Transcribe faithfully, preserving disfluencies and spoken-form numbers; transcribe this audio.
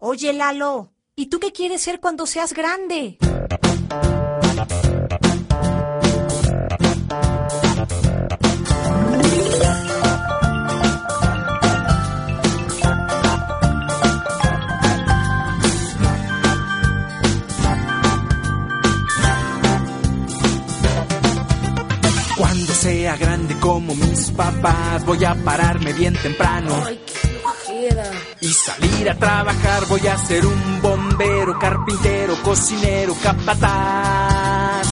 Oye, Lalo, ¿y tú qué quieres ser cuando seas grande? Cuando sea grande como mis papás, voy a pararme bien temprano. Ay, qué flojera. Y salir a trabajar, voy a ser un bombero, carpintero, cocinero, capataz.